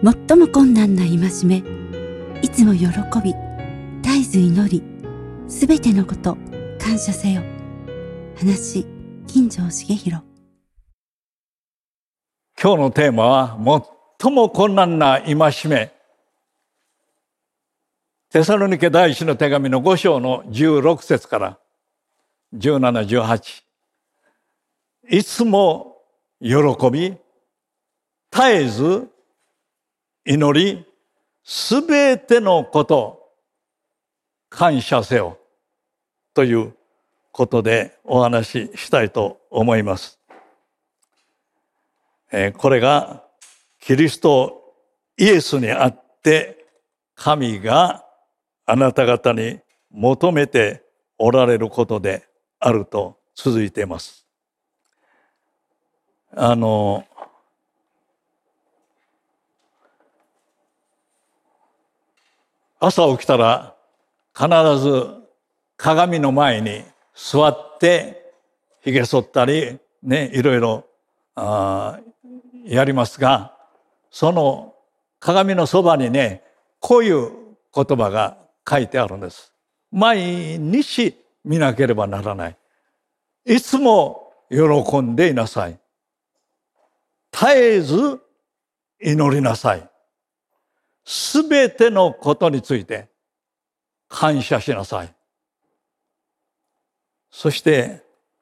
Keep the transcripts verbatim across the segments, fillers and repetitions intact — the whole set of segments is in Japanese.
最も困難な戒め、いつも喜び、絶えず祈り、すべてのこと感謝せよ。話、金城茂弘。 今日のテーマは最も困難な戒め。テサロニケ第一の手紙のご章のじゅうろく節からじゅうなな、じゅうはち。いつも喜び、絶えず祈り、すべてのこと感謝せよということでお話ししたいと思います。えー、これがキリストイエスにあって神があなた方に求めておられることであると続いています。あの朝起きたら必ず鏡の前に座ってひげ剃ったりね、いろいろあやりますが、その鏡のそばにね、こういう言葉が書いてあるんです。毎日見なければならない。いつも喜んでいなさい。絶えず祈りなさい。すべてのことについて感謝しなさい。そして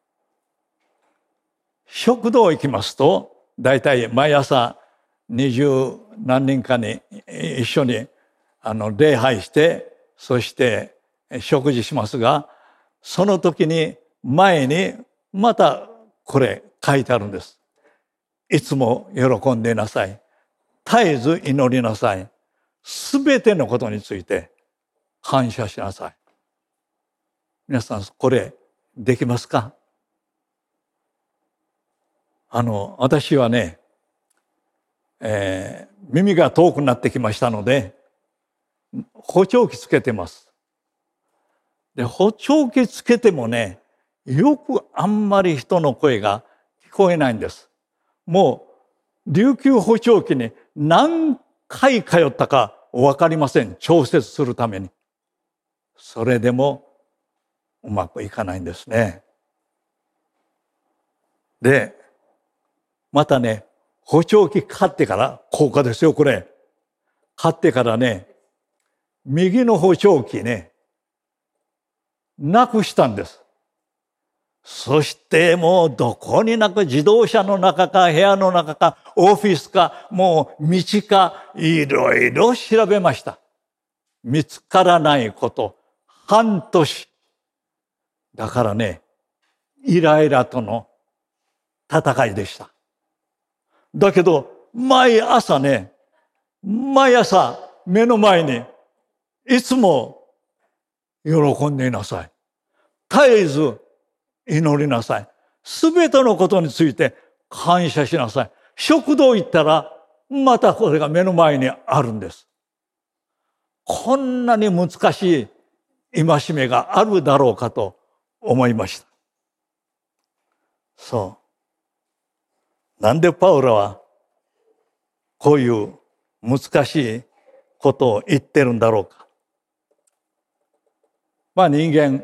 食堂行きますと、だいたい毎朝二十何人かに一緒にあの礼拝して、そして食事しますが、その時に前にまたこれ書いてあるんです。いつも喜んでいなさい。絶えず祈りなさい。すべてのことについて感謝しなさい。皆さんこれできますか？あの私はね、えー、耳が遠くなってきましたので補聴器つけてます。で補聴器つけてもね、よくあんまり人の声が聞こえないんです。もう琉球補聴器に何回通ったか分かりません。調節するために。それでもうまくいかないんですね。で、またね、補聴器買ってから、高価ですよこれ。買ってからね、右の補聴器ね、なくしたんです。そしてもうどこになく、自動車の中か部屋の中かオフィスかもう道かいろいろ調べました。見つからないこと半年。だからね、イライラとの戦いでした。だけど毎朝ね、毎朝目の前にいつも喜んでいなさい。絶えず祈りなさい。すべてのことについて感謝しなさい。食堂行ったらまたこれが目の前にあるんです。こんなに難しい戒めがあるだろうかと思いました。そう。なんでパウロはこういう難しいことを言ってるんだろうか。まあ人間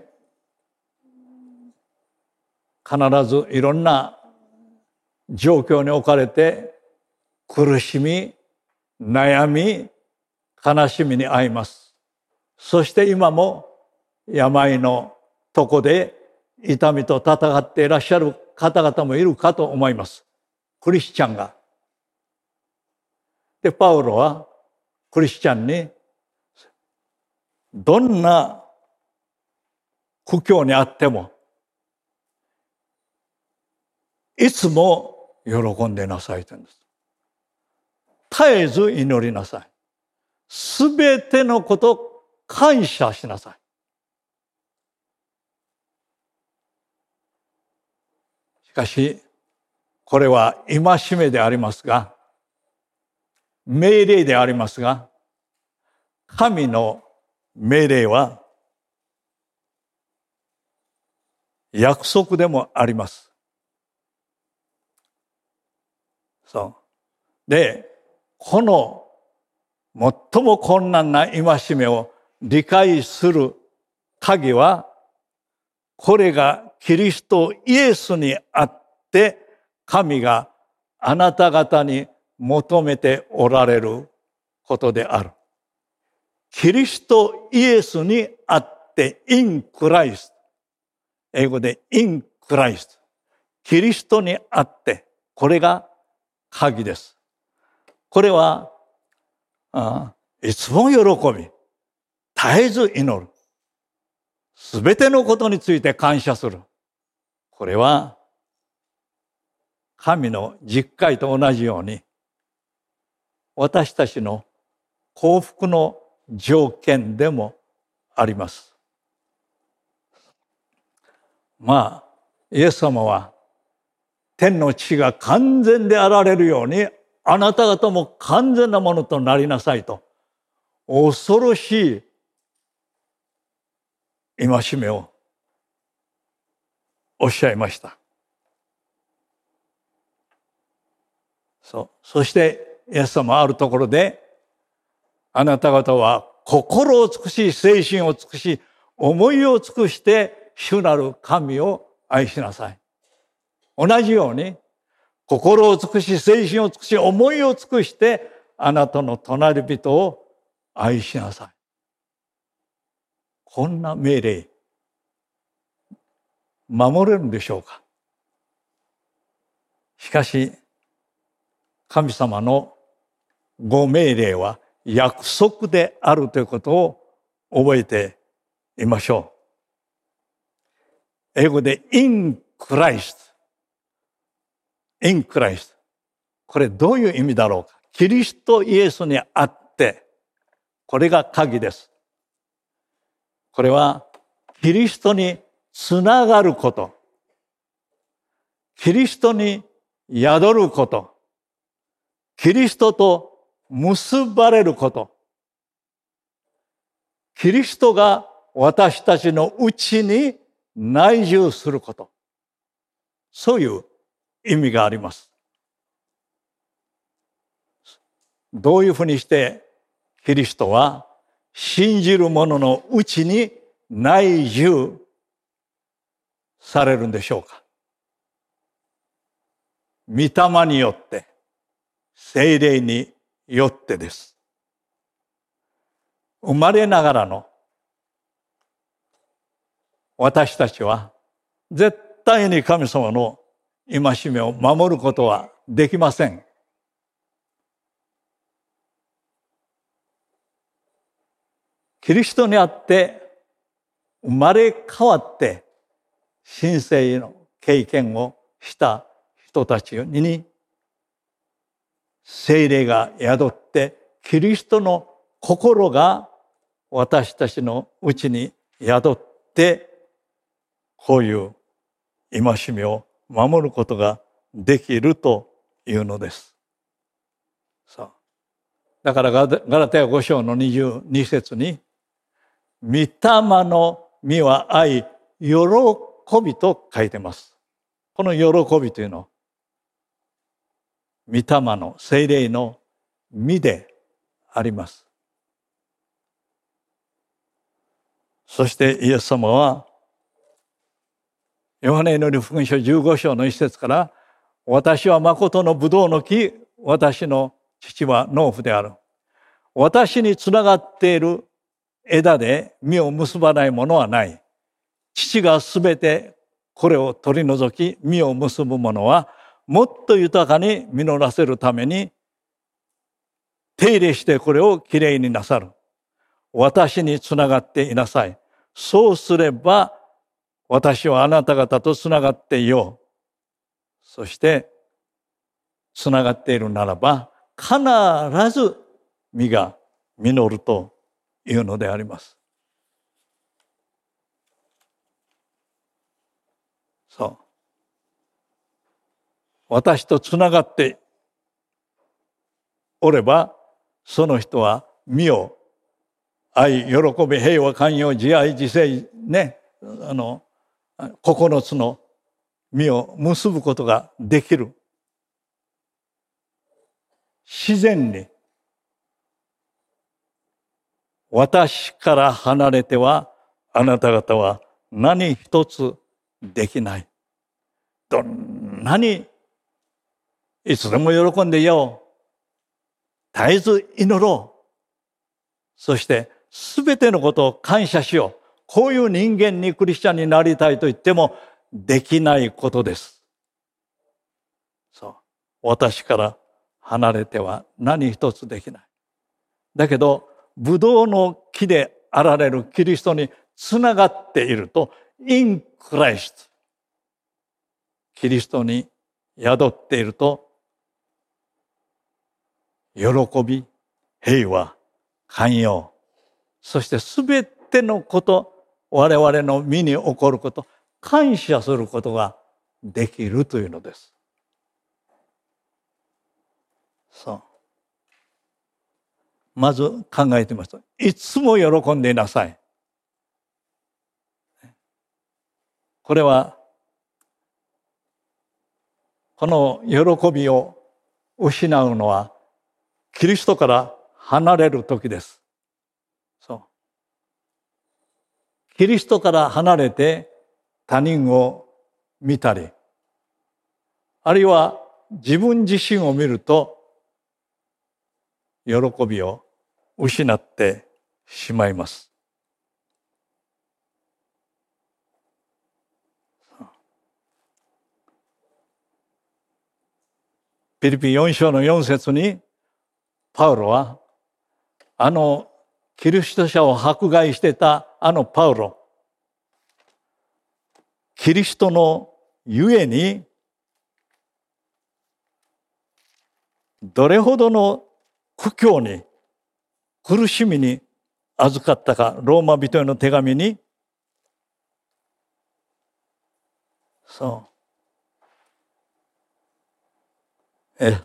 必ずいろんな状況に置かれて苦しみ、悩み、悲しみに遭います。そして今も病のとこで痛みと戦っていらっしゃる方々もいるかと思います。クリスチャンが。で、パウロはクリスチャンにどんな苦境にあってもいつも喜んでなさいと言うんです。絶えず祈りなさい。すべてのこと感謝しなさい。しかし、これは戒めでありますが、命令でありますが、神の命令は約束でもあります。そう。で、この最も困難な戒めを理解する鍵は、これがキリストイエスにあって、神があなた方に求めておられることである。キリストイエスにあって、in Christ。英語で in Christ。キリストにあって、これが鍵です。これは、ああいつも喜び、絶えず祈る。すべてのことについて感謝する。これは、神の実会と同じように、私たちの幸福の条件でもあります。まあ、イエス様は、天の父が完全であられるように、あなた方も完全なものとなりなさいと、恐ろしい戒めをおっしゃいました。そう。そして、イエス様はあるところで、あなた方は心を尽くし、精神を尽くし、思いを尽くして、主なる神を愛しなさい。同じように、心を尽くし、精神を尽くし、思いを尽くして、あなたの隣人を愛しなさい。こんな命令、守れるんでしょうか。しかし、神様のご命令は約束であるということを覚えていましょう。英語で in Christ。in Christ。これどういう意味だろうか。キリストイエスにあって、これが鍵です。これはキリストにつながること。キリストに宿ること。キリストと結ばれること。キリストが私たちのうちに内住すること。そういう意味があります。どういうふうにしてキリストは信じる者のうちに内住されるんでしょうか。御霊によって、聖霊によってです。生まれながらの私たちは絶対に神様の戒めを守ることはできません。キリストにあって生まれ変わって神聖の経験をした人たちに聖霊が宿ってキリストの心が私たちのうちに宿ってこういう戒めを守ることができるというのです。さあ、だからガラテヤご章のにじゅうに節に御霊の実は愛、喜びと書いてます。この喜びというのは御霊の聖霊の実であります。そしてイエス様はヨハネへの福音書じゅうご章の一節から、私は誠のブドウの木、私の父は農夫である。私につながっている枝で実を結ばないものはない。父がすべてこれを取り除き、実を結ぶものは、もっと豊かに実らせるために、手入れしてこれをきれいになさる。私につながっていなさい。そうすれば、私はあなた方とつながっていよう。そして、つながっているならば、必ず実が実るというのであります。そう。私とつながっておれば、その人は実を愛、喜び、平和、寛容、慈愛、自制、ね、あの、九つの実を結ぶことができる。自然に私から離れてはあなた方は何一つできない。どんなにいつでも喜んでいよう。絶えず祈ろう。そしてすべてのことを感謝しよう。こういう人間にクリスチャンになりたいと言ってもできないことです。そう。私から離れては何一つできない。だけど、ブドウの木であられるキリストにつながっていると、in Christ、キリストに宿っていると、喜び、平和、寛容、そしてすべてのこと、我々の身に起こること、感謝することができるというのです。そう。まず考えてみますと、いつも喜んでいなさい。これは、この喜びを失うのは、キリストから離れる時です。そう。キリストから離れて他人を見たり、あるいは自分自身を見ると、喜びを失ってしまいます。ピリピンよん章のよん節にパウロはあのキリスト者を迫害してたあのパウロ、キリストのゆえにどれほどの苦境に苦しみに預かったか、ローマ人への手紙にそうえ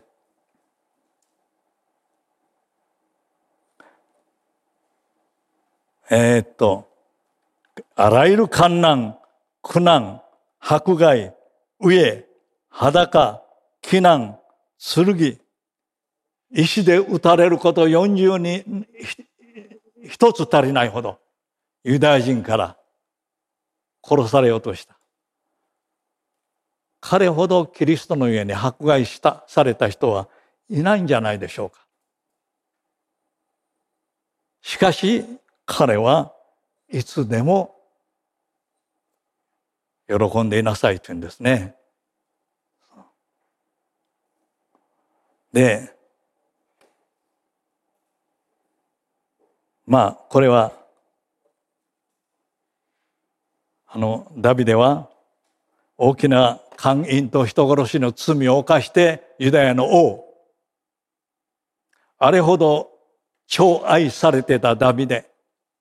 えー、っとあらゆる患難、苦難、迫害、飢え、裸、危難、剣、石で撃たれることよんじゅうに一つ足りないほどユダヤ人から殺されようとした。彼ほどキリストの上に迫害したされた人はいないんじゃないでしょうか。しかし彼はいつでも喜んでいなさいと言うんですね。で、まあこれはあのダビデは大きな姦淫と人殺しの罪を犯してユダヤの王、あれほど寵愛されてたダビデ、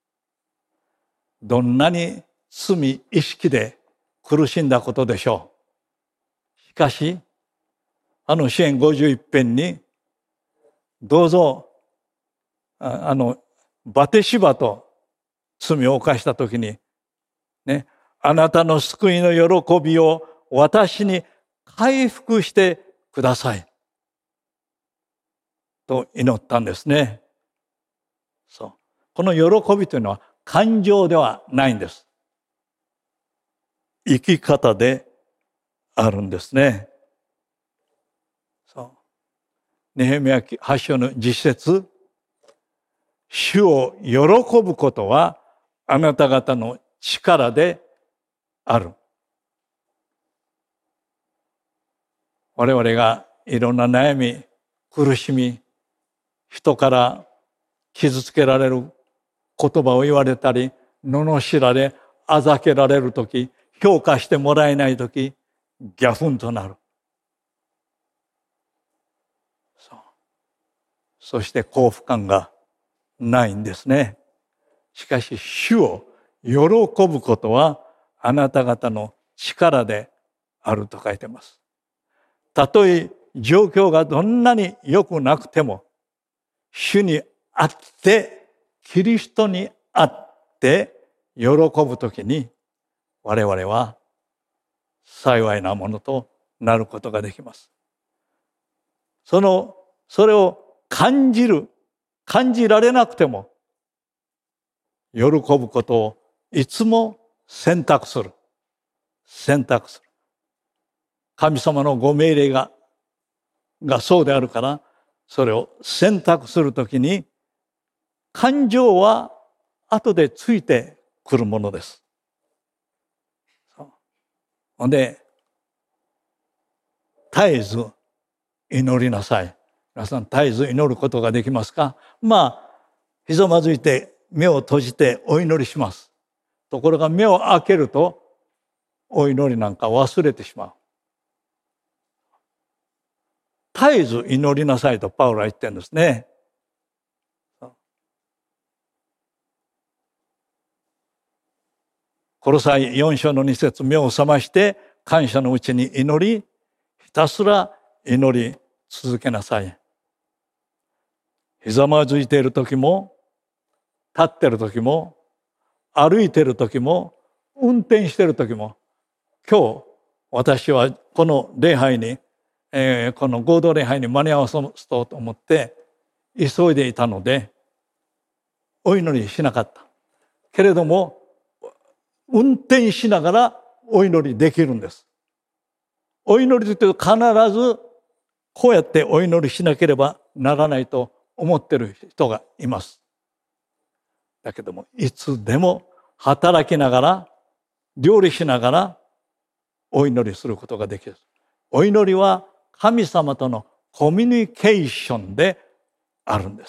どんなに罪意識で苦しんだことでしょう。しかしあの詩編ごじゅういち編にどうぞあのバテシバと罪を犯したときにね、あなたの救いの喜びを私に回復してくださいと祈ったんですね。そう。この喜びというのは感情ではないんです。生き方であるんですね。そう。ネヘミヤはち章の実節、主を喜ぶことはあなた方の力である。我々がいろんな悩み、苦しみ、人から傷つけられる言葉を言われたり、罵られ、あざけられるとき、評価してもらえないとき、ギャフンとなる。そう。そして幸福感がないんですね。しかし主を喜ぶことはあなた方の力であると書いてます。たとえ状況がどんなに良くなくても、主にあって、キリストにあって喜ぶときに、我々は幸いなものとなることができます。その、それを感じる、感じられなくても、 喜ぶことをいつも選択する。選択する。神様のご命令が、がそうであるから、それを選択するときに、感情は後でついてくるものです。ほんで、絶えず祈りなさい。皆さん、絶えず祈ることができますか？まあ、ひざまずいて目を閉じてお祈りします。ところが目を開けると、お祈りなんか忘れてしまう。絶えず祈りなさいとパウロは言ってるんですね。コロサイよん章のに節、目を覚まして感謝のうちに祈り、ひたすら祈り続けなさい。ひざまずいている時も、立っている時も、歩いている時も、運転している時も、今日私はこの礼拝に、えー、この合同礼拝に間に合わそうと思って急いでいたので、お祈りしなかった。けれども、運転しながらお祈りできるんです。お祈りというと必ずこうやってお祈りしなければならないと思っている人がいます。だけども、いつでも働きながら、料理しながらお祈りすることができる。お祈りは神様とのコミュニケーションであるんです。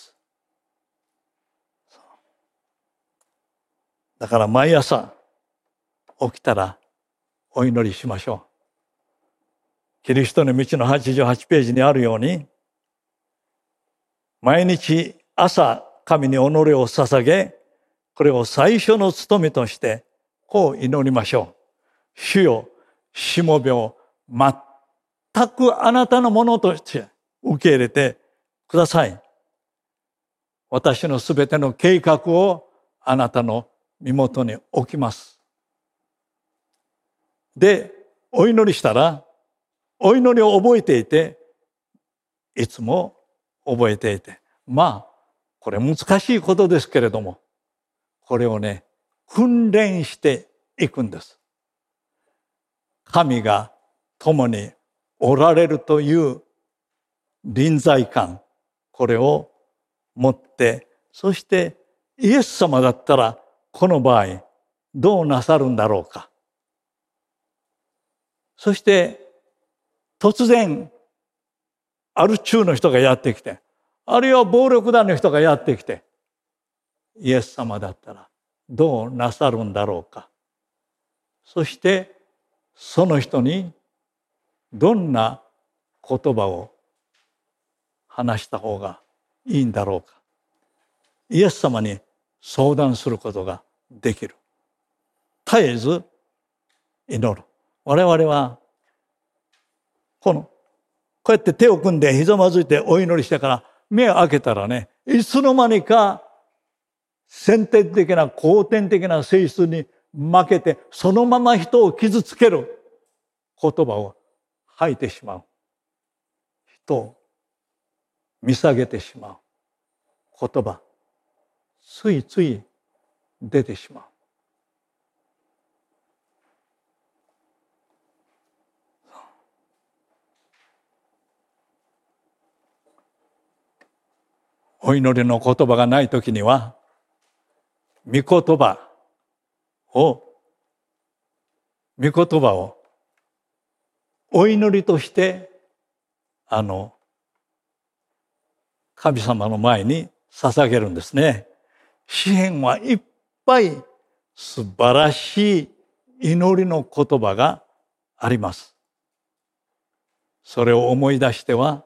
だから毎朝起きたらお祈りしましょう。キリストの道のはちじゅうはちページにあるように、毎日朝神に己を捧げ、これを最初の務めとしてこう祈りましょう。主よ、しもべを全くあなたのものとして受け入れてください。私のすべての計画をあなたの身元に置きます。で、お祈りしたら、お祈りを覚えていて、いつも覚えていて、まあ、これ難しいことですけれども、これをね、訓練していくんです。神が共におられるという臨在感、これを持って、そしてイエス様だったらこの場合どうなさるんだろうか。そして突然ある中の人がやってきて、あるいは暴力団の人がやってきて、イエス様だったらどうなさるんだろうか。そしてその人にどんな言葉を話した方がいいんだろうか。イエス様に相談することができる。絶えず祈る。我々はこのこうやって手を組んでひざまずいてお祈りしてから目を開けたらね、いつの間にか先天的な後天的な性質に負けてそのまま人を傷つける言葉を吐いてしまう。人を見下げてしまう言葉、ついつい出てしまう。お祈りの言葉がないときには、御言葉を、御言葉をお祈りとして、あの、神様の前に捧げるんですね。詩篇はいっぱい素晴らしい祈りの言葉があります。それを思い出しては、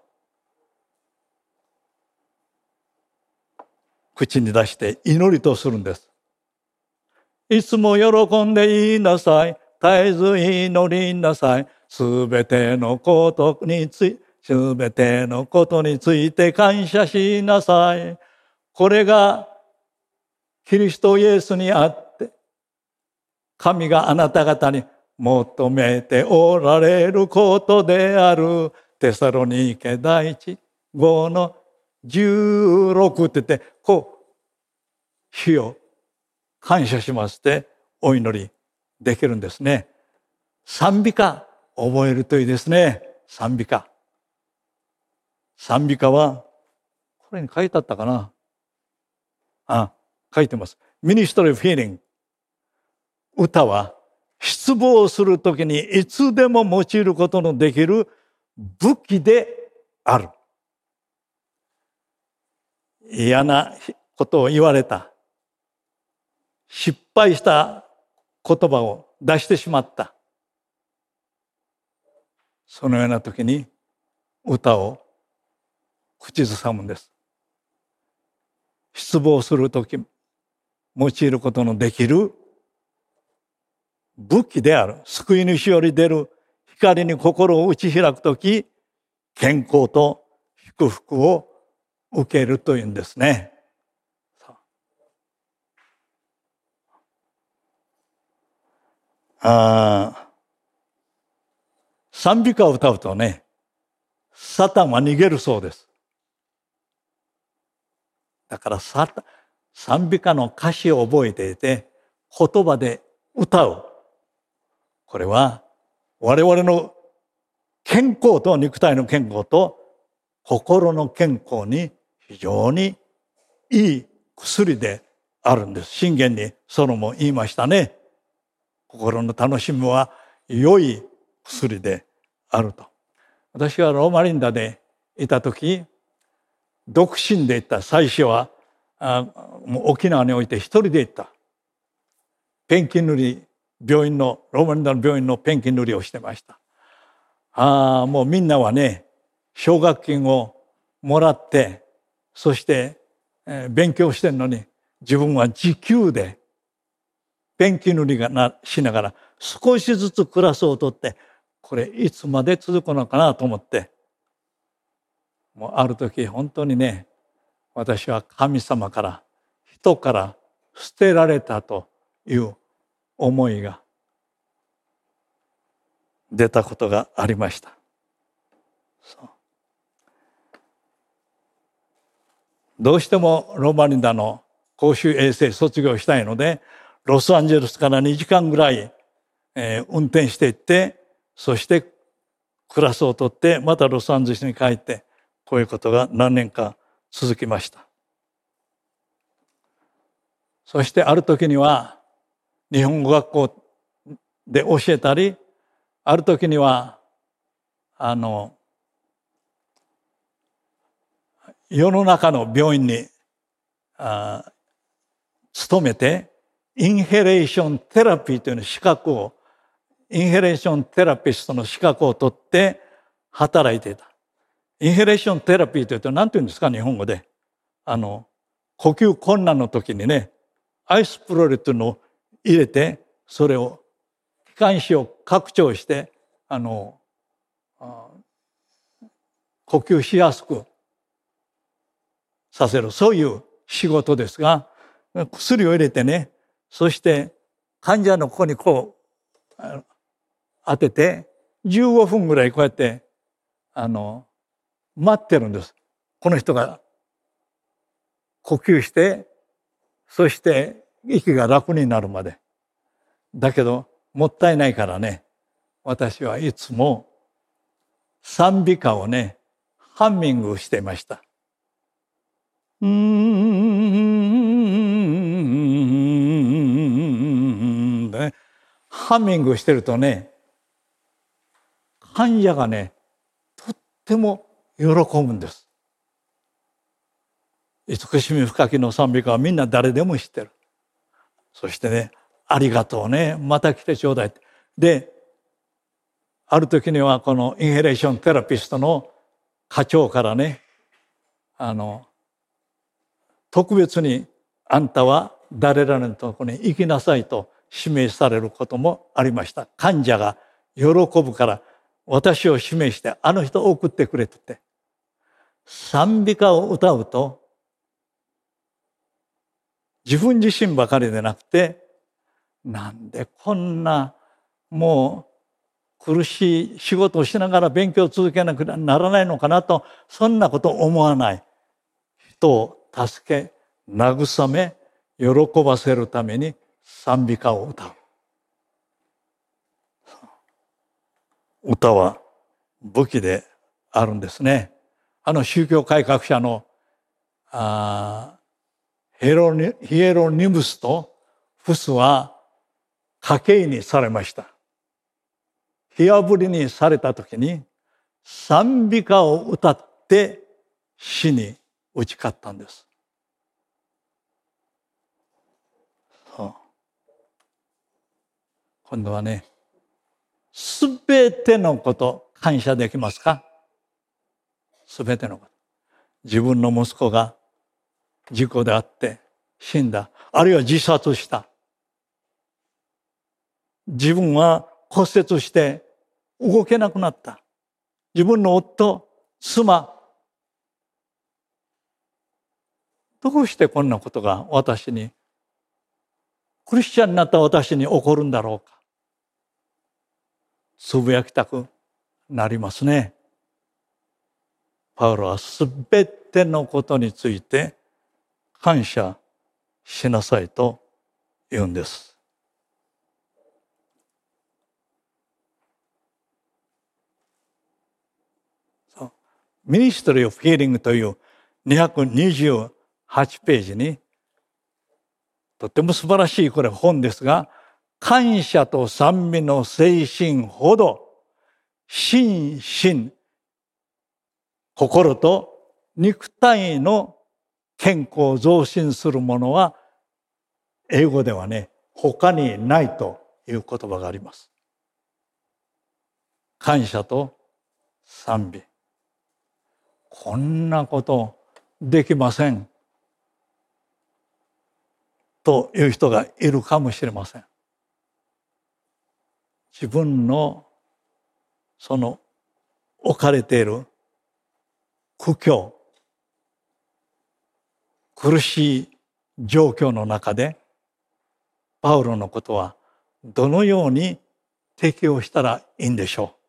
口に出して祈りとするんです。いつも喜んで言いなさい。絶えず祈りなさい。すべてのことについて、すべてのことについて感謝しなさい。これがキリストイエスにあって、神があなた方に求めておられることである。テサロニケ第一号のじゅうろくって言って、こう、主よ、 感謝しますってお祈りできるんですね。賛美歌覚えるといいですね。賛美歌。賛美歌は、これに書いてあったかな。あ、書いてます。Ministry of Healing。歌は失望するときにいつでも用いることのできる武器である。嫌なことを言われた。失敗した言葉を出してしまった。そのような時に歌を口ずさむんです。失望するとき用いることのできる武器である。救い主より出る光に心を打ち開くとき、健康と祝福を受けるというんですね。あ賛美歌を歌うとね、サタンは逃げるそうです。だからサタン、賛美歌の歌詞を覚えていて、言葉で歌う。これは我々の健康と肉体の健康と心の健康に非常にいい薬であるんです。箴言にソロも言いましたね。心の楽しみは良い薬であると。私はローマリンダでいた時、独身で行った。最初はあもう沖縄において一人で行った。ペンキ塗り、病院のローマリンダの病院のペンキ塗りをしてました。ああ、もうみんなはね、奨学金をもらって、そして、えー、勉強してるのに、自分は時給でペンキ塗りがなしながら少しずつクラスを取って、これいつまで続くのかなと思って、もうある時本当にね、私は神様から人から捨てられたという思いが出たことがありました。そうどうしてもローマリンダの公衆衛生卒業したいので、ロサンゼルスからにじかんぐらい、えー、運転していって、そしてクラスを取ってまたロサンゼルスに帰って、こういうことが何年か続きました。そしてある時には日本語学校で教えたり、ある時にはあの世の中の病院にあ勤めて、インヘレーションテラピーという資格を、インヘレーションテラピストの資格を取って働いていた。インヘレーションテラピーというと何て言うんですか、日本語で。あの、呼吸困難の時にね、アイスプロレというのを入れて、それを、気管支を拡張して、あの、呼吸しやすくさせる。そういう仕事ですが、薬を入れてね、そして患者のここにこう当ててじゅうごふんぐらいこうやってあの待ってるんです。この人が呼吸して、そして息が楽になるまで。だけどもったいないからね、私はいつも賛美歌をねハンミングしていました。うーんね、ハミングしてるとね、患者がねとっても喜ぶんです。慈しみ深きの賛美歌はみんな誰でも知ってる。そしてね、ありがとうね、また来てちょうだいって。で、ある時にはこのインヘレーションテラピストの課長からね、あの特別にあんたは誰らのところに行きなさいと指名されることもありました。患者が喜ぶから私を指名してあの人を送ってくれって言って。賛美歌を歌うと自分自身ばかりでなくて、なんでこんなもう苦しい仕事をしながら勉強を続けなくならないのかなと、そんなことを思わない人を助け、慰め、 喜ばせるために賛美歌を歌う。歌は武器であるんですね。あの宗教改革者のあヒエロニ、ヒエロニムスとフスは家計にされました。火あぶりにされた時に賛美歌を歌って死に打ち勝ったんです。そう。今度はね、すべてのこと感謝できますか？すべてのこと。自分の息子が事故であって死んだ。あるいは自殺した。自分は骨折して動けなくなった。自分の夫、妻。どうしてこんなことが私に、クリスチャンになった私に起こるんだろうか。つぶやきたくなりますね。パウロはすべてのことについて感謝しなさいと言うんです。ミニストリー・オブ・ヒーリングというにひゃくにじゅうはちページにとても素晴らしいこれ本ですが、感謝と賛美の精神ほど心身心と肉体の健康を増進するものは英語ではね、他にないという言葉があります。感謝と賛美。こんなことできませんという人がいるかもしれません。自分のその置かれている苦境、苦しい状況の中でパウロのことはどのように適応したらいいんでしょう。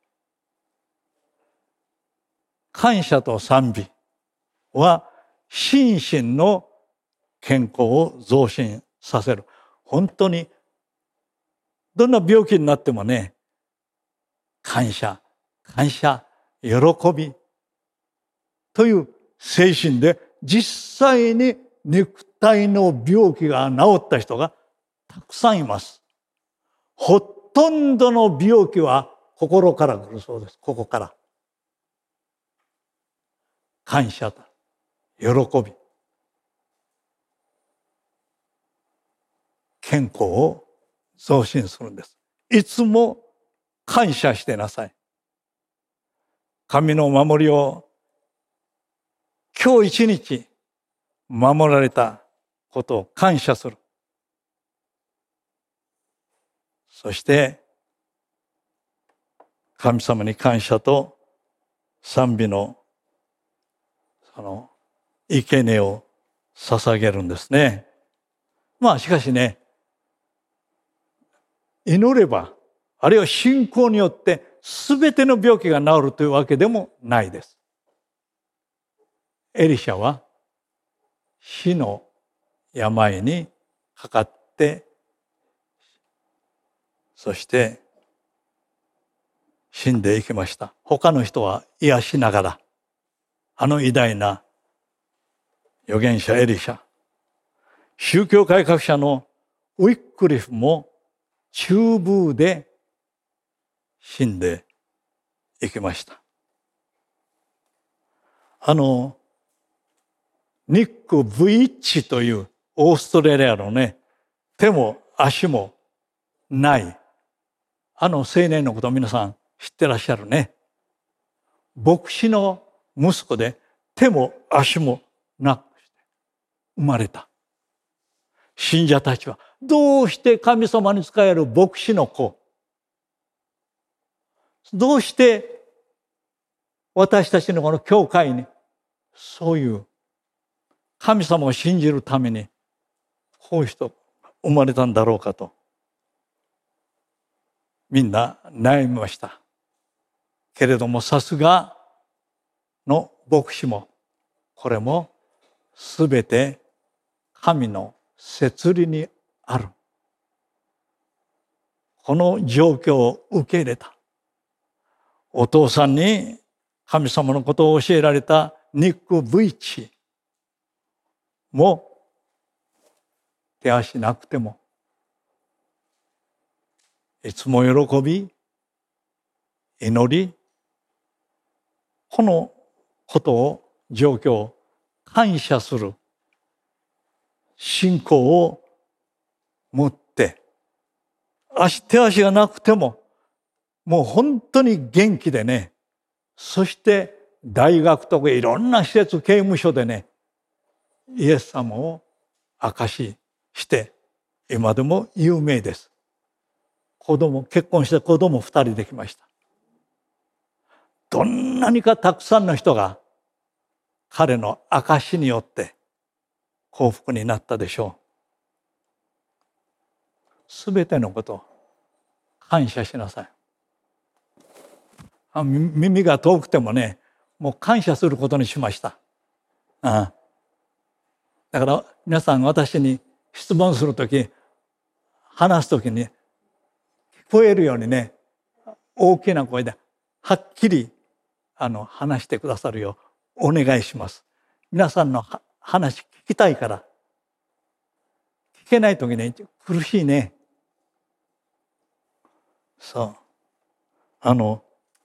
感謝と賛美は心身の健康を増進させる。本当にどんな病気になってもね、感謝、感謝、喜びという精神で実際に肉体の病気が治った人がたくさんいます。ほとんどの病気は心から来るそうです。ここから。感謝と喜び、健康を増進するんです。いつも感謝してなさい。神の守りを今日一日守られたことを感謝する。そして神様に感謝と賛美のその生贄を捧げるんですね。まあしかしね、祈ればあるいは信仰によって全ての病気が治るというわけでもないです。エリシャは死の病にかかってそして死んでいきました。他の人は癒しながらあの偉大な預言者エリシャ、宗教改革者のウィックリフも中風で死んでいきました。あのニック・ブイッチというオーストラリアのね、手も足もないあの青年のことを皆さん知ってらっしゃるね。牧師の息子で手も足もなくして生まれた。信者たちはどうして神様に仕える牧師の子、どうして私たちのこの教会にそういう神様を信じるためにこういう人生まれたんだろうかとみんな悩みました。けれどもさすがの牧師もこれもすべて神の摂理にある。この状況を受け入れた。お父さんに神様のことを教えられたニック・ブイチも手足なくてもいつも喜び、祈り、このことを、状況を感謝する信仰を持って、足手足がなくてももう本当に元気でね、そして大学とかいろんな施設、刑務所でね、イエス様を証しして今でも有名です。子供、結婚して子供二人できました。どんなにかたくさんの人が彼の証しによって幸福になったでしょう。すべてのことを感謝しなさい。あ、耳が遠くてもね、もう感謝することにしました。ああ、だから皆さん、私に質問するとき、話すときに聞こえるようにね、大きな声ではっきりあの話してくださるようお願いします。皆さんの話聞きたいから。聞けないときに苦しいね。そう。あの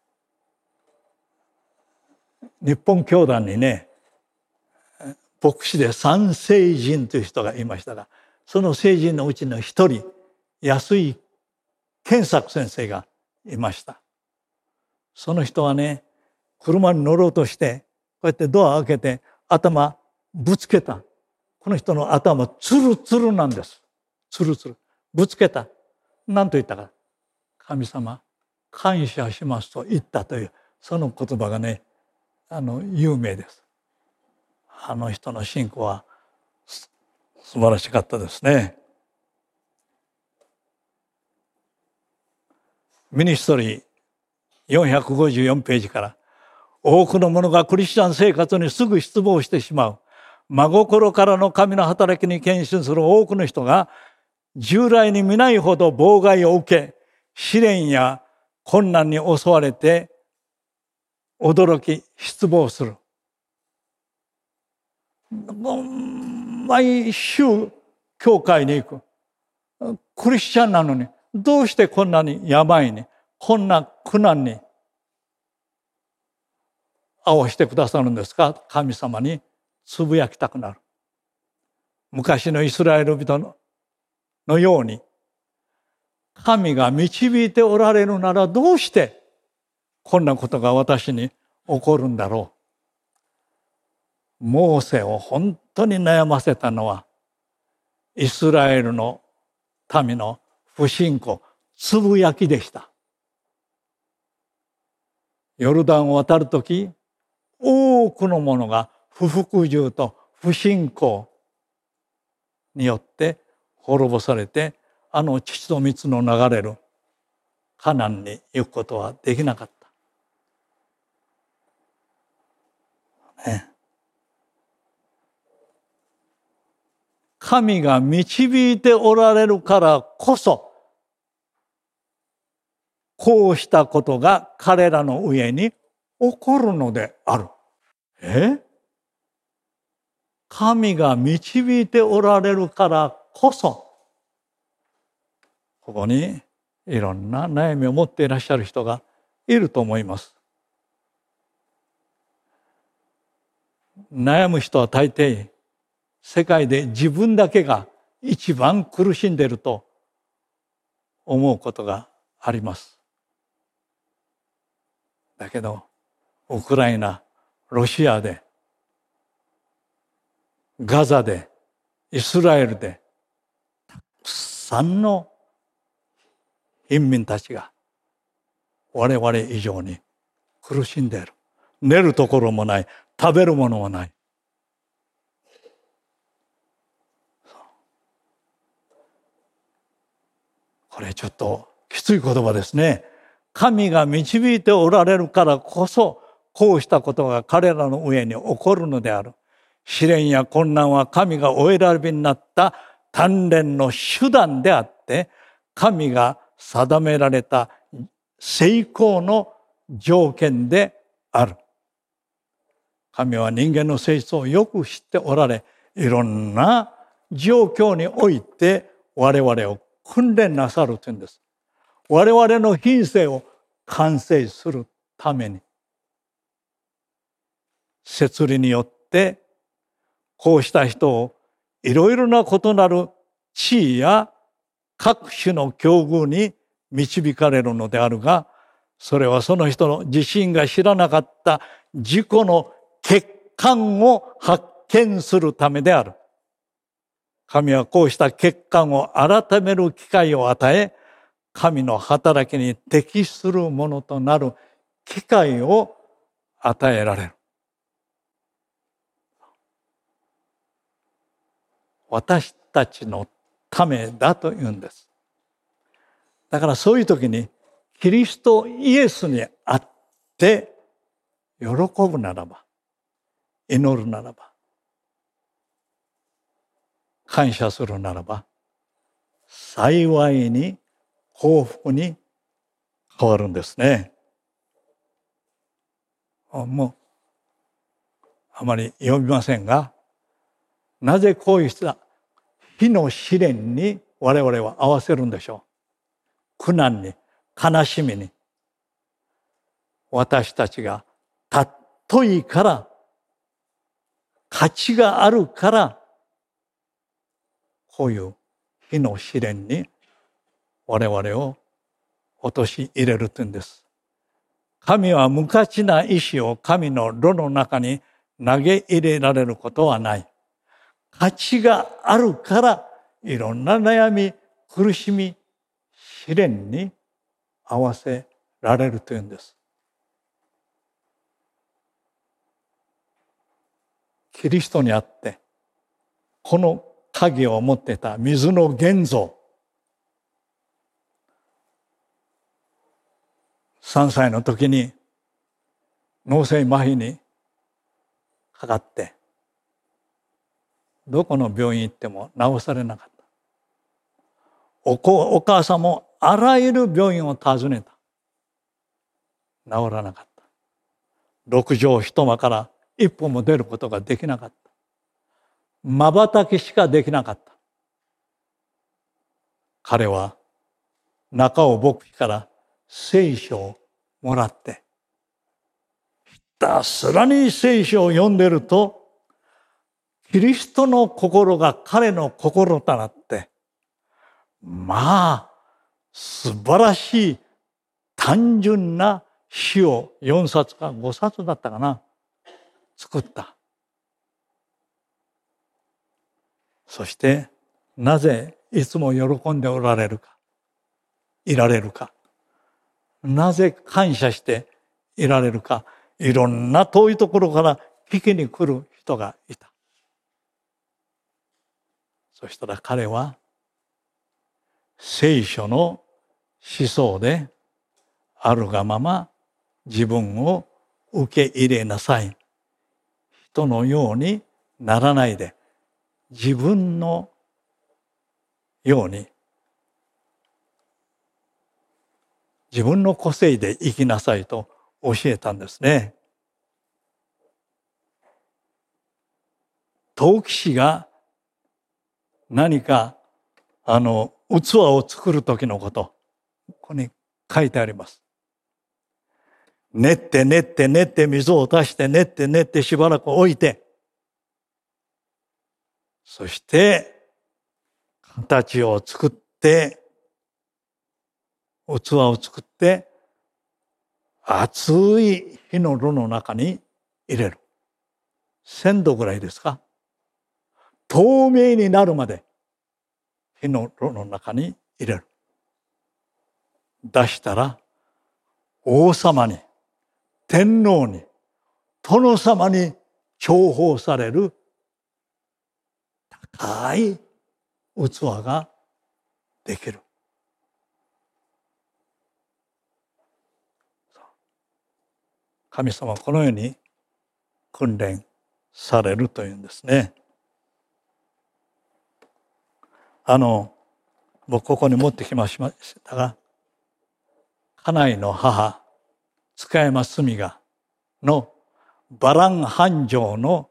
日本教団にね、牧師で三聖人という人がいましたが、その聖人のうちの一人、安井健作先生がいました。その人はね、車に乗ろうとしてこうやってドアを開けて頭ぶつけた。この人の頭ツルツルなんです。ツルツルぶつけた。何と言ったか、神様感謝しますと言ったという、その言葉がね、あの有名です。あの人の信仰は素晴らしかったですね。ミニストリーよんひゃくごじゅうよんページから、多くの者がクリスチャン生活にすぐ失望してしまう。真心からの神の働きに献身する多くの人が従来に見ないほど妨害を受け、試練や困難に襲われて驚き失望する。毎週教会に行くクリスチャンなのに、どうしてこんなに病に、こんな苦難に合わせてくださるんですか。神様につぶやきたくなる。昔のイスラエル人 の, のように、神が導いておられるならどうしてこんなことが私に起こるんだろう。モーセを本当に悩ませたのは、イスラエルの民の不信仰、つぶやきでした。ヨルダンを渡るとき、多くの者が不服従と不信仰によって滅ぼされて、あの血と蜜の流れるカナンに行くことはできなかった。ね、神が導いておられるからこそ、こうしたことが彼らの上に起こるのである。え？神が導いておられるからこそ、ここにいろんな悩みを持っていらっしゃる人がいると思います。悩む人は大抵、世界で自分だけが一番苦しんでいると思うことがあります。だけど、ウクライナ、ロシアで、ガザで、イスラエルで、たくさんの貧民たちが我々以上に苦しんでいる。寝るところもない、食べるものもない。これちょっときつい言葉ですね。神が導いておられるからこそ、こうしたことが彼らの上に起こるのである。試練や困難は神がお選びになった鍛錬の手段であって、神が定められた成功の条件である。神は人間の性質をよく知っておられ、いろんな状況において我々を訓練なさるというんです。我々の品性を完成するために、摂理によってこうした人をいろいろな異なる地位や各種の境遇に導かれるのであるが、それはその人の自身が知らなかった自己の欠陥を発見するためである。神はこうした欠陥を改める機会を与え、神の働きに適するものとなる機会を与えられる。私たちのためだというんです。だからそういう時にキリストイエスにあって喜ぶならば、祈るならば、感謝するならば、幸いに幸福に変わるんですね。もうあまり読みませんが、なぜこういう人火の試練に我々は合わせるんでしょう。苦難に、悲しみに。私たちが尊いから、価値があるから、こういう火の試練に我々を陥れるというんです。神は無価値な石を神の炉の中に投げ入れられることはない。価値があるからいろんな悩み、苦しみ、試練に合わせられるというんです。キリストにあってこの鍵を持っていた水の現像、さんさいの時に脳性麻痺にかかってどこの病院行っても治されなかった。お子、お母さんもあらゆる病院を訪ねた。治らなかった。六畳一間から一歩も出ることができなかった。瞬きしかできなかった。彼は中尾牧師から聖書をもらってひたすらに聖書を読んでると、キリストの心が彼の心となって、まあ素晴らしい単純な詩をよんさつかごさつだったかな、作った。そしてなぜいつも喜んでおられるか、いられるか、なぜ感謝していられるか、いろんな遠いところから聞きに来る人がいた。そしたら彼は聖書の思想であるがまま自分を受け入れなさい。人のようにならないで自分のように自分の個性で生きなさいと教えたんですね。陶器師が何かあの器を作る時のこと、ここに書いてあります。練って練って練って水を足して練って練ってしばらく置いて、そして形を作って器を作って熱い火の炉の中に入れる。千度ぐらいですか。透明になるまで火の炉の中に入れる。出したら王様に、天皇に、殿様に重宝される高い器ができる。神様はこのように訓練されるというんですね。 あの僕ここに持ってきましたが、家内の母塚山澄がのバラン繁盛の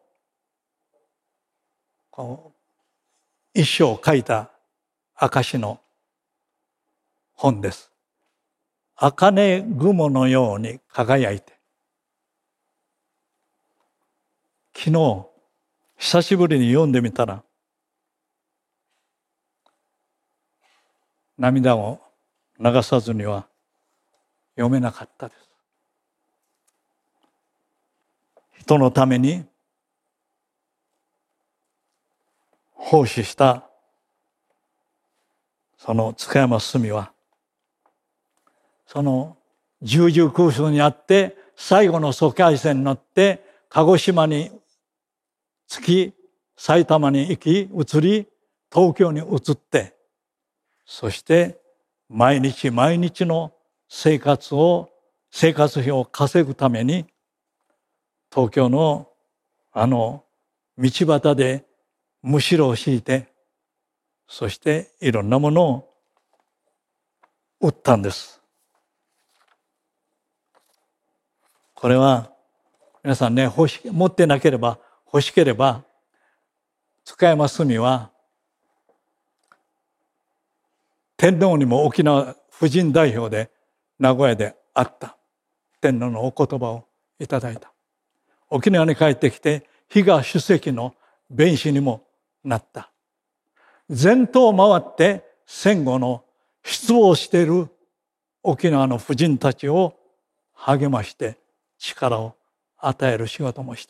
こう一生を書いた証の本です。茜雲のように輝いて、昨日久しぶりに読んでみたら涙を流さずには読めなかったです。人のために奉仕したその塚山澄は、その重々空襲にあって最後の疎開船に乗って鹿児島に着き、埼玉に行き移り、東京に移って、そして毎日毎日の生活を生活費を稼ぐために東京のあの道端でむしろを敷いて、そしていろんなものを売ったんです。これは皆さんね、欲し持ってなければ欲しければ、塚山澄は天皇にも沖縄婦人代表で名古屋で会った。天皇のお言葉をいただいた。沖縄に帰ってきて比嘉主席の弁士にもなった。全島を回って戦後の失望している沖縄の婦人たちを励まして力を与える仕事もした。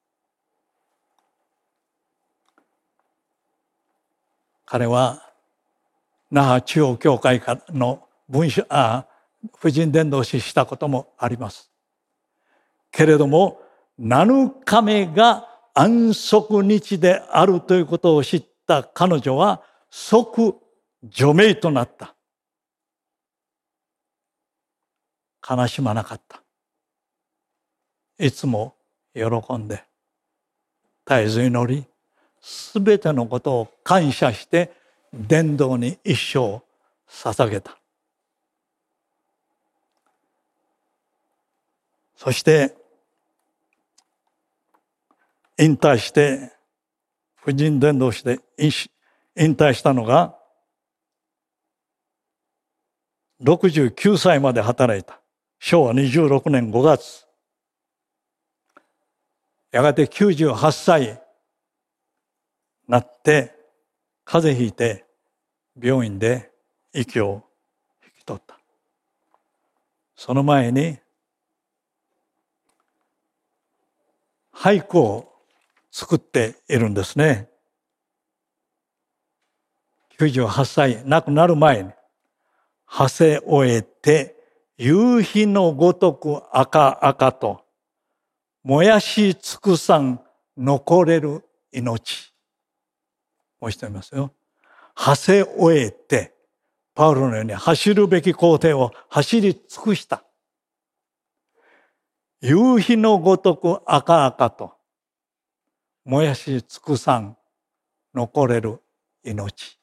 彼は那覇中央教会の文書あ婦人伝道師したこともあります。けれどもなのかめが安息日であるということを知った彼女は即除名となった。悲しまなかった。いつも喜んで絶えず祈り、すべてのことを感謝して伝道に一生を捧げた。そして引退して婦人伝道師で引退したのがろくじゅうきゅうさいまで働いた。しょうわにじゅうろくねんごがつ、やがてきゅうじゅうはっさいになって風邪ひいて病院で息を引き取った。その前に俳句を作っているんですね。きゅうじゅうはっさい亡くなる前に、馳せ終えて夕日のごとく赤々と燃やし尽くさん残れる命。もう一度言いますよ。馳せ終えて、パウロのように走るべき工程を走り尽くした。夕日のごとく赤々と燃やし尽くさん残れる命。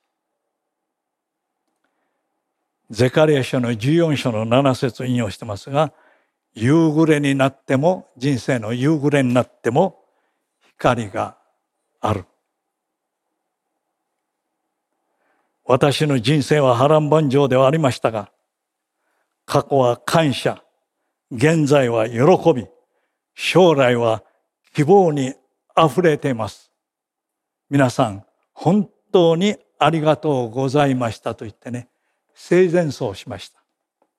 ゼカリヤ書のじゅうよんしょのななせつ引用してますが、夕暮れになっても、人生の夕暮れになっても光がある。私の人生は波乱万丈ではありましたが、過去は感謝、現在は喜び、将来は希望にあふれています。皆さん、本当にありがとうございましたと言ってね、生前葬しました。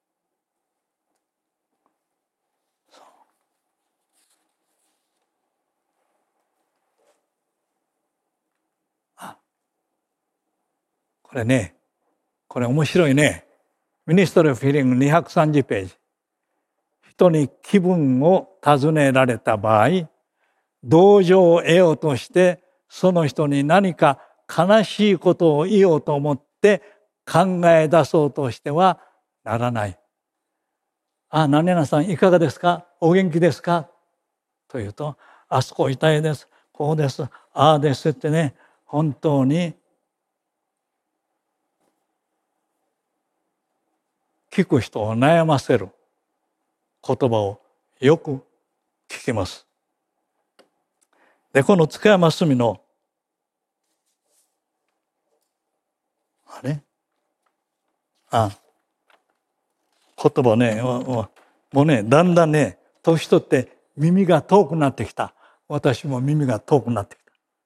あ、これね、これ面白いね。ミニストリー・フィーリングにひゃくさんじゅうページ。人に気分を尋ねられた場合、同情を得ようとしてその人に何か悲しいことを言おうと思って考え出そうとしてはならない。あ、何々さんいかがですか？お元気ですか？と言うと、あそこ痛いです、こうです、ああですってね、本当に聞く人を悩ませる言葉をよく聞きます。で、この塚山澄のあれあ言葉ね、もうね、だんだんね、年取って耳が遠くなってきた。私も耳が遠くなってき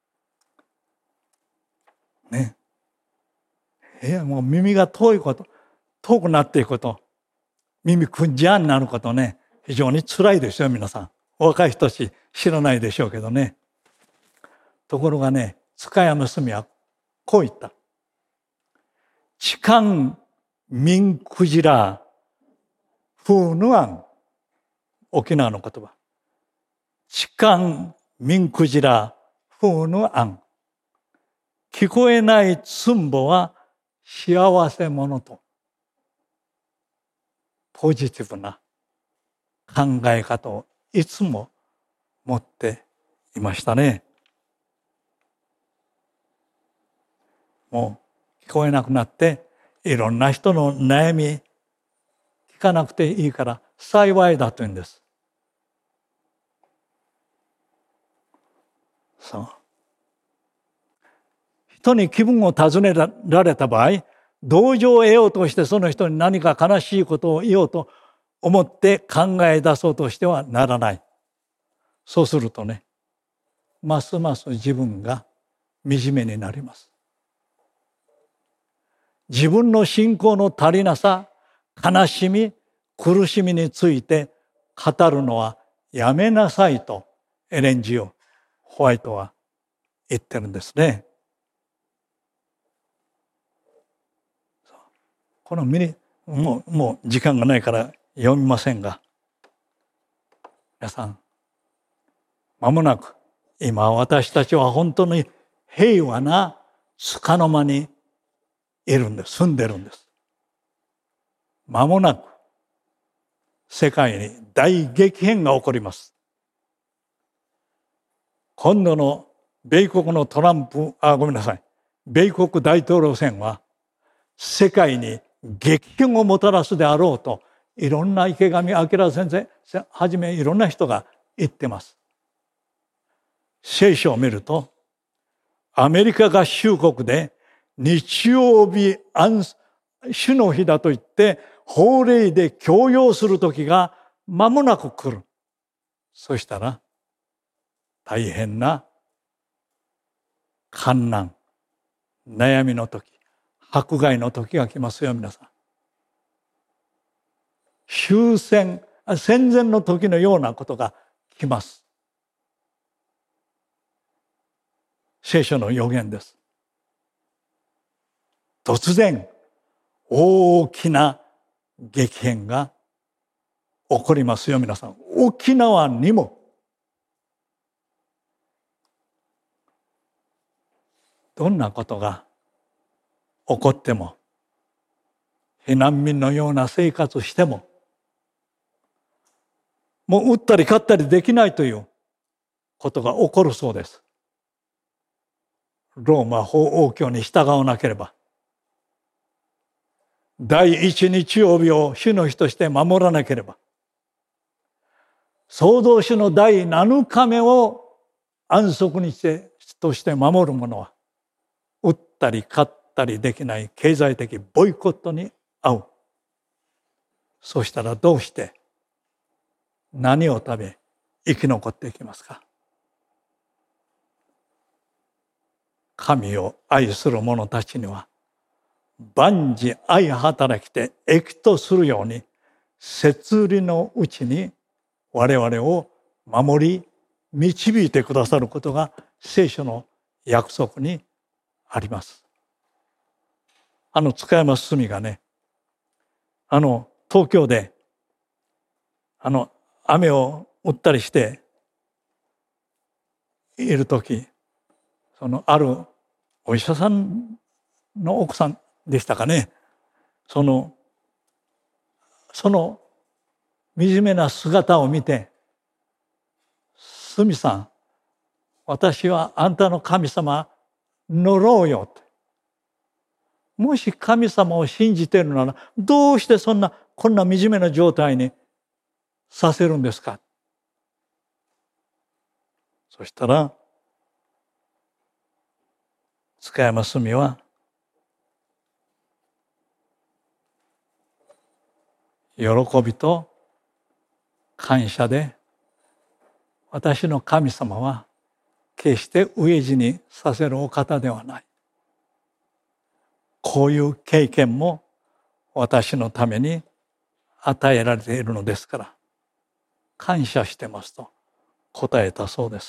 た。ね。いや、もう耳が遠いこと、遠くなっていくこと、耳くんじゃんになることね、非常に辛いですよ、皆さん。若い人たち知らないでしょうけどね。ところがね、塚山澄はこう言った。痴漢民クジラ風ヌアン、沖縄の言葉。痴漢民クジラ風ヌアン。聞こえないツンボは幸せ者と。ポジティブな考え方をいつも持っていましたね。もう聞こえなくなっていろんな人の悩み聞かなくていいから幸いだと言うんです。そう。人に気分を尋ねられた場合、同情を得ようとしてその人に何か悲しいことを言おうと思って考え出そうとしてはならない。そうするとね、ますます自分が惨めになります。自分の信仰の足りなさ、悲しみ、苦しみについて語るのはやめなさいとエレン・ジオ・ホワイトは言ってるんですね。このミニもう、もう時間がないから読みませんが、皆さん、まもなく今私たちは本当に平和な束の間にいるんです。住んでるんです。まもなく世界に大激変が起こります。今度の米国のトランプ、あ、ごめんなさい。米国大統領選は世界に激変をもたらすであろうと、いろんな池上彰先生はじめいろんな人が言ってます。聖書を見ると、アメリカ合衆国で日曜日主の日だと言って法令で強要する時が間もなく来る。そしたら大変な患難、悩みの時、迫害の時が来ますよ、皆さん。終戦、戦前の時のようなことが来ます。聖書の予言です。突然、大きな激変が起こりますよ、皆さん。沖縄にも。どんなことが起こっても、避難民のような生活をしても、もう打ったり勝ったりできないということが起こるそうです。ローマ法王教に従わなければ。第一日曜日を主の日として守らなければ。創造主の第七日目を安息日として守る者は、打ったり勝ったりできない経済的ボイコットに遭う。そうしたらどうして何を食べ生き残っていきますか。神を愛する者たちには万事相働きて益とするように摂理のうちに我々を守り導いてくださることが聖書の約束にあります。あの塚山澄がね、あの東京であの雨を打ったりしているとき、そのあるお医者さんの奥さんでしたかね、そのその惨めな姿を見て、澄さん、私はあんたの神様乗ろうよって。もし神様を信じているなら、どうしてそんなこんな惨めな状態にさせるんですか。そしたら塚山澄は喜びと感謝で、私の神様は決して飢え死にさせるお方ではない。こういう経験も私のために与えられているのですから、感謝してますと答えたそうです。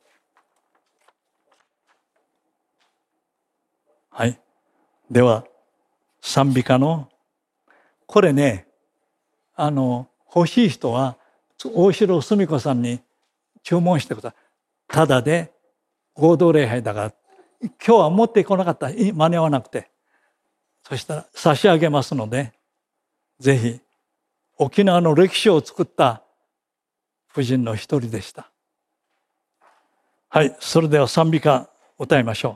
はい。では、賛美歌の、これね、あの、欲しい人は、大城澄子さんに注文してください。ただで合同礼拝だから、今日は持ってこなかったら間に合わなくて、そしたら差し上げますので、ぜひ、沖縄の歴史を作った婦人の一人でした。はい、それでは賛美歌歌いましょう。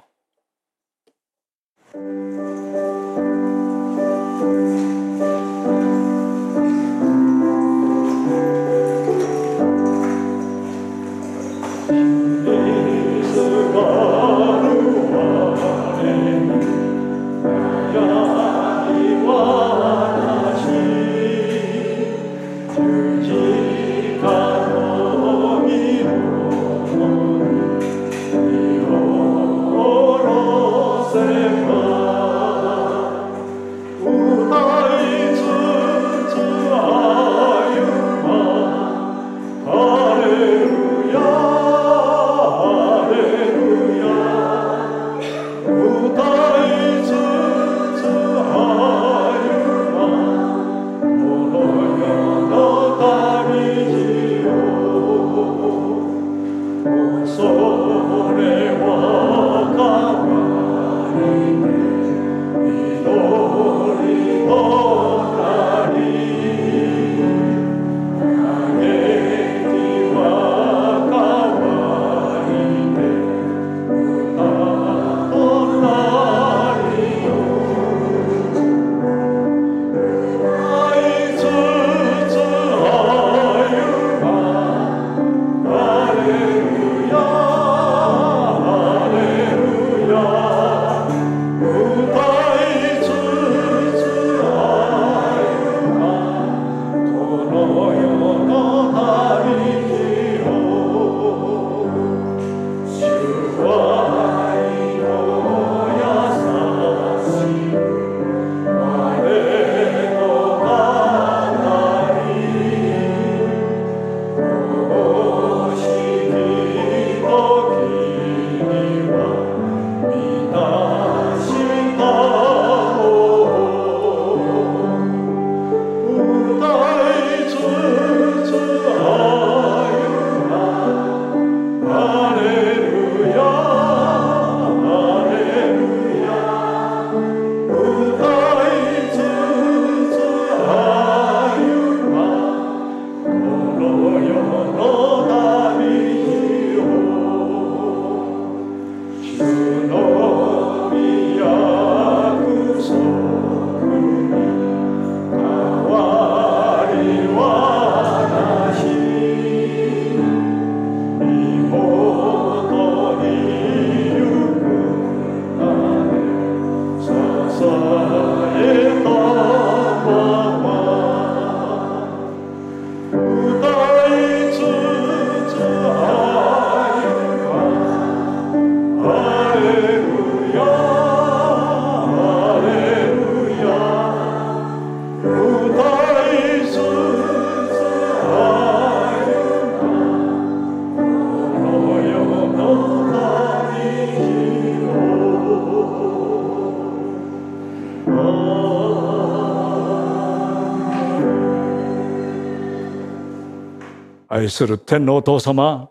愛する天のお父様、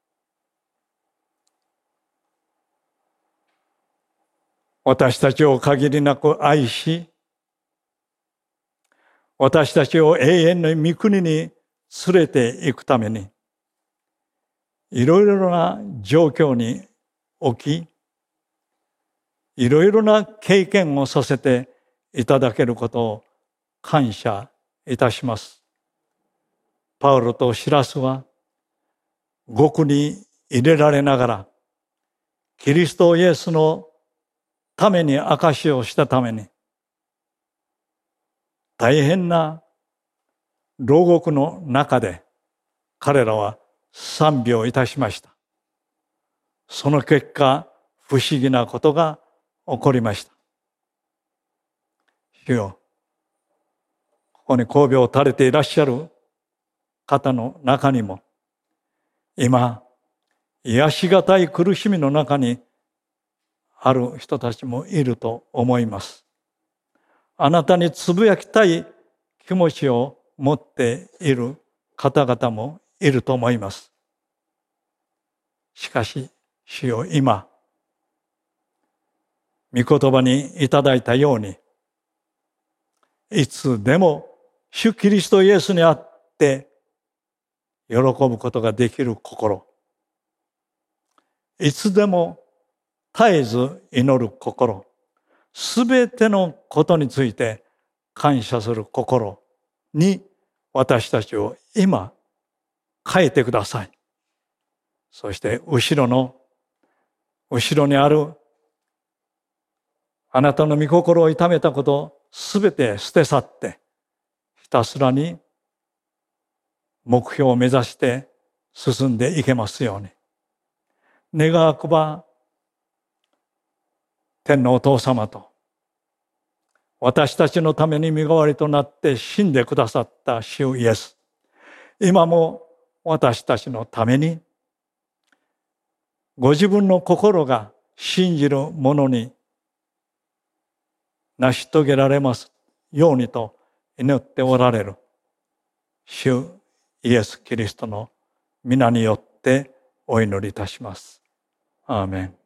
私たちを限りなく愛し、私たちを永遠の御国に連れて行くために、いろいろな状況に置き、いろいろな経験をさせていただけることを感謝いたします。パウロとシラスは獄に入れられながらキリストイエスのために証しをしたために大変な牢獄の中で彼らは賛美をいたしました。その結果、不思議なことが起こりました。主よ、ここに頭病を垂れていらっしゃる方の中にも、今、癒しがたい苦しみの中にある人たちもいると思います。あなたにつぶやきたい気持ちを持っている方々もいると思います。しかし、主よ、今、御言葉にいただいたように、いつでも主キリストイエスにあって喜ぶことができる心、いつでも絶えず祈る心、すべてのことについて感謝する心に私たちを今変えてください。そして後ろの後ろにあるあなたの御心を痛めたことをすべて捨て去ってひたすらに目標を目指して進んでいけますように。願わくば天のお父様と私たちのために身代わりとなって死んでくださった主イエス、今も私たちのためにご自分の心が信じる者に成し遂げられますようにと祈っておられる主イエス・キリストの皆によってお祈りいたします。アーメン。